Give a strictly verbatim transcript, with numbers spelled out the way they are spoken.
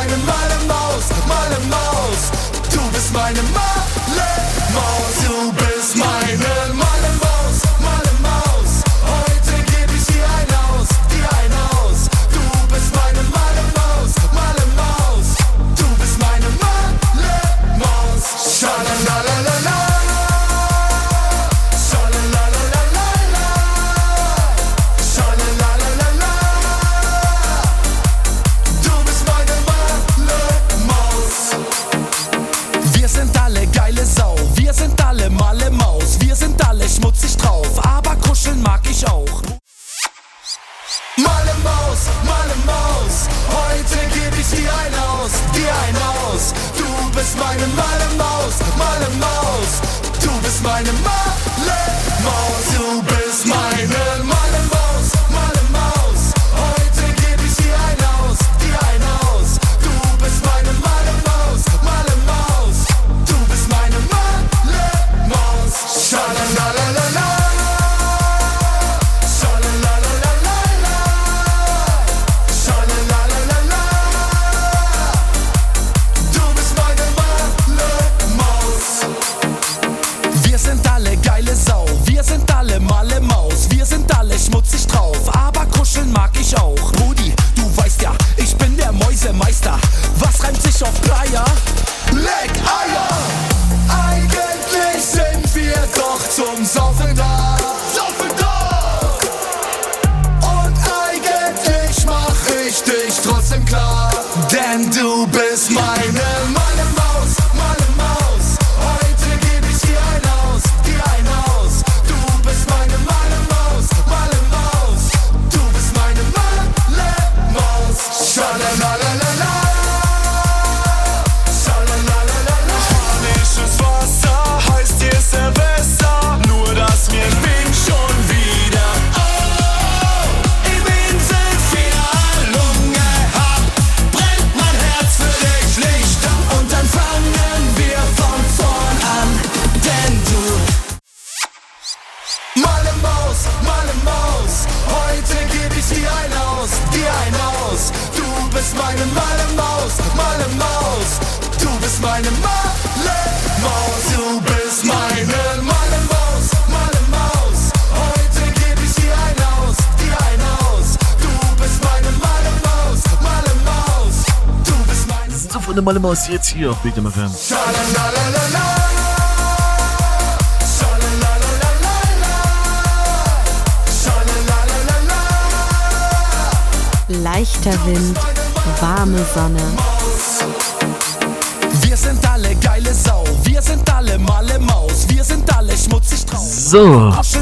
meine Malle-Maus, Malle-Maus. Du bist meine Malle-Maus. Du bist meine Malle-Maus, Malle-Maus. Heute geb ich dir ein aus, dir ein aus. Du bist meine Malle-Maus, Malle-Maus. Du bist meine Malle-Maus. Schalalalala. Wir sind alle Malle-Maus, wir sind alle schmutzig drauf, aber kuscheln mag ich auch. Malle-Maus, Malle-Maus, heute geb ich dir ein aus, dir ein aus. Du bist meine Malle-Maus, Malle-Maus. Du bist meine Malle-Maus, du bist meine Malle-Maus, Malle-Maus. Heute geb ich dir ein aus, dir ein aus. Du bist meine Malle-Maus, Malle-Maus. Du bist meine Malle-Maus. Schalalalala. Wir sind alle Malle-Maus, wir sind alle schmutzig drauf, aber kuscheln mag ich auch. Brudi, du weißt ja, ich bin der Mäusemeister. Was reimt sich auf Dreier? Leck Eier! Eigentlich sind wir doch zum Saufen da. Saufen da! Und eigentlich mach ich dich trotzdem klar. Denn du bist meine Malle-Maus, Malle-Maus. Heute geb ich dir ein aus, dir ein aus. Du bist meine Malle-Maus, Malle-Maus. Du bist meine Malle-Maus. Schalalalala. Schalalalala. Spanisches Wasser heißt hier Silvester. Nur das mir winkt schon wieder. Oh, im Inselfinale Lunge hab, brennt mein Herz für dich Lichter. Und dann fangen wir von vorn an, denn du Malle-Maus, Malle-Maus, heute geb ich dir ein aus, dir ein aus. Du bist meine Malle-Maus, Malle-Maus. Du bist meine Malle-Maus, du bist meine Malle-Maus, Malle-Maus. Heute geb ich dir ein aus, dir ein aus. Du bist meine Malle-Maus, Malle-Maus. Du bist meine Das ist so von der Malle-Maus jetzt hier auf Big M F M. Schalalalala. Leichter Wind, warme Sonne. Wir sind alle geile Sau, wir sind alle Malle-Maus, wir sind alle schmutzig drauf. So,